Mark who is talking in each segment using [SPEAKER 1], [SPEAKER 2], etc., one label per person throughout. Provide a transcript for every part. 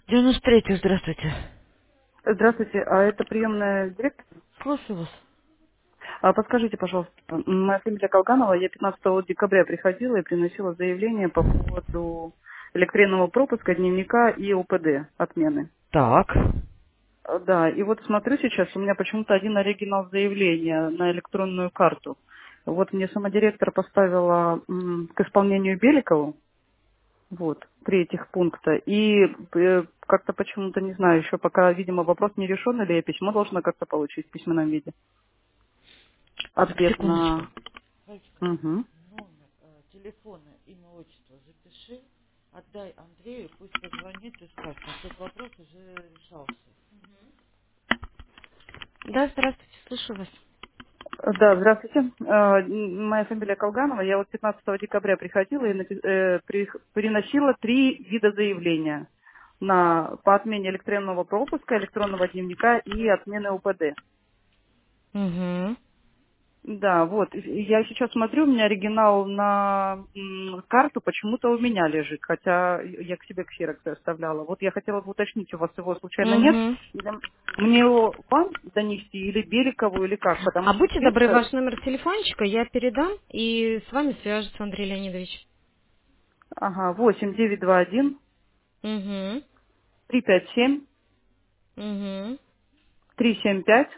[SPEAKER 1] 93-й, здравствуйте.
[SPEAKER 2] Здравствуйте, а это приемная директор?
[SPEAKER 1] Слушаю вас.
[SPEAKER 2] Подскажите, пожалуйста, моя фамилия Колганова, я 15 декабря приходила и приносила заявление по поводу электронного пропуска, дневника и ОПД отмены.
[SPEAKER 1] Так.
[SPEAKER 2] Да, и вот смотрю сейчас, у меня почему-то один оригинал заявления на электронную карту. Вот мне сама директор поставила к исполнению Беликову, вот, 3 пункта. И как-то почему-то, не знаю, еще пока, видимо, вопрос не решен, или я письмо должна как-то получить в письменном виде.
[SPEAKER 1] Так,
[SPEAKER 2] Ответ
[SPEAKER 1] секундочку.
[SPEAKER 2] на... Мгм.
[SPEAKER 1] Номер телефона, имя, отчество запиши. Отдай Андрею, пусть позвонит и скажет. Этот вопрос уже решался. Да, здравствуйте, слушаю вас.
[SPEAKER 2] Да, здравствуйте. Моя фамилия Колганова. Я вот 15 декабря приходила и переносила 3 вида заявления по отмене электронного пропуска, электронного дневника и отмены УПД.
[SPEAKER 1] Угу.
[SPEAKER 2] Да, вот. Я сейчас смотрю, у меня оригинал на карту почему-то у меня лежит, хотя я к себе ксерокс оставляла. Вот я хотела бы уточнить, у вас его случайно нет?
[SPEAKER 1] Угу.
[SPEAKER 2] Или мне его вам донести, или Беликову, или как? Потому
[SPEAKER 1] А
[SPEAKER 2] что
[SPEAKER 1] будьте добры,
[SPEAKER 2] список...
[SPEAKER 1] ваш номер телефончика я передам, и с вами свяжется Андрей Леонидович.
[SPEAKER 2] Ага, 8921
[SPEAKER 1] Угу.
[SPEAKER 2] 357
[SPEAKER 1] Угу.
[SPEAKER 2] 375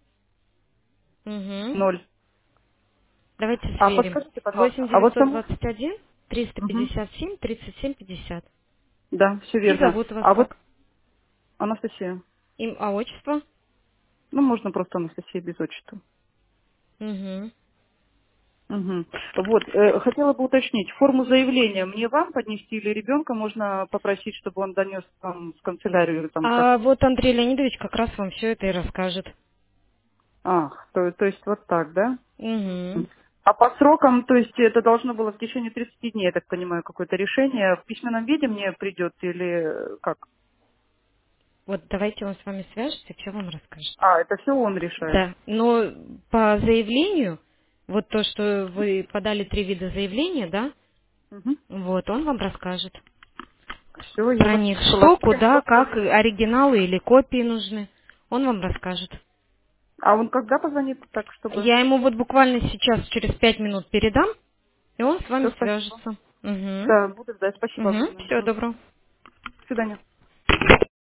[SPEAKER 1] Угу.
[SPEAKER 2] 0.
[SPEAKER 1] Давайте
[SPEAKER 2] А
[SPEAKER 1] сверим.
[SPEAKER 2] подскажите, пожалуйста,
[SPEAKER 1] Восемь
[SPEAKER 2] а вот
[SPEAKER 1] девятьсот
[SPEAKER 2] тому...
[SPEAKER 1] двадцать один триста
[SPEAKER 2] Мгм.
[SPEAKER 1] пятьдесят семь тридцать семь пятьдесят.
[SPEAKER 2] Да, все
[SPEAKER 1] И
[SPEAKER 2] верно.
[SPEAKER 1] зовут вас
[SPEAKER 2] А вот
[SPEAKER 1] как?
[SPEAKER 2] Анастасия.
[SPEAKER 1] А отчество?
[SPEAKER 2] Ну, можно просто Анастасия без отчества.
[SPEAKER 1] Угу.
[SPEAKER 2] Мгм. Вот, хотела бы уточнить, форму заявления мне вам поднести или ребенка можно попросить, чтобы он донес там в канцелярию или там как?
[SPEAKER 1] А вот Андрей Леонидович как раз вам все это и расскажет.
[SPEAKER 2] Ах, то есть вот так, да?
[SPEAKER 1] Угу.
[SPEAKER 2] А по срокам, то есть это должно было в течение 30 дней, я так понимаю, какое-то решение в письменном виде мне придет или как?
[SPEAKER 1] Вот давайте он с вами свяжется и все вам расскажет.
[SPEAKER 2] А, это все он решает.
[SPEAKER 1] Да, но по заявлению, вот то, что вы подали 3 вида заявления, да, вот, он вам расскажет
[SPEAKER 2] Все, я
[SPEAKER 1] про
[SPEAKER 2] вас
[SPEAKER 1] них.
[SPEAKER 2] слышала.
[SPEAKER 1] Что,
[SPEAKER 2] Сколько
[SPEAKER 1] куда,
[SPEAKER 2] всего
[SPEAKER 1] как,
[SPEAKER 2] звонить?
[SPEAKER 1] оригиналы или копии нужны. Он вам расскажет.
[SPEAKER 2] А он когда позвонит, так чтобы...
[SPEAKER 1] Я ему вот буквально сейчас, через 5 минут передам, и он с
[SPEAKER 2] Все,
[SPEAKER 1] вами
[SPEAKER 2] спасибо.
[SPEAKER 1] свяжется. Угу.
[SPEAKER 2] Да, буду ждать. Спасибо
[SPEAKER 1] Угу.
[SPEAKER 2] огромное.
[SPEAKER 1] Всего доброго.
[SPEAKER 2] До свидания.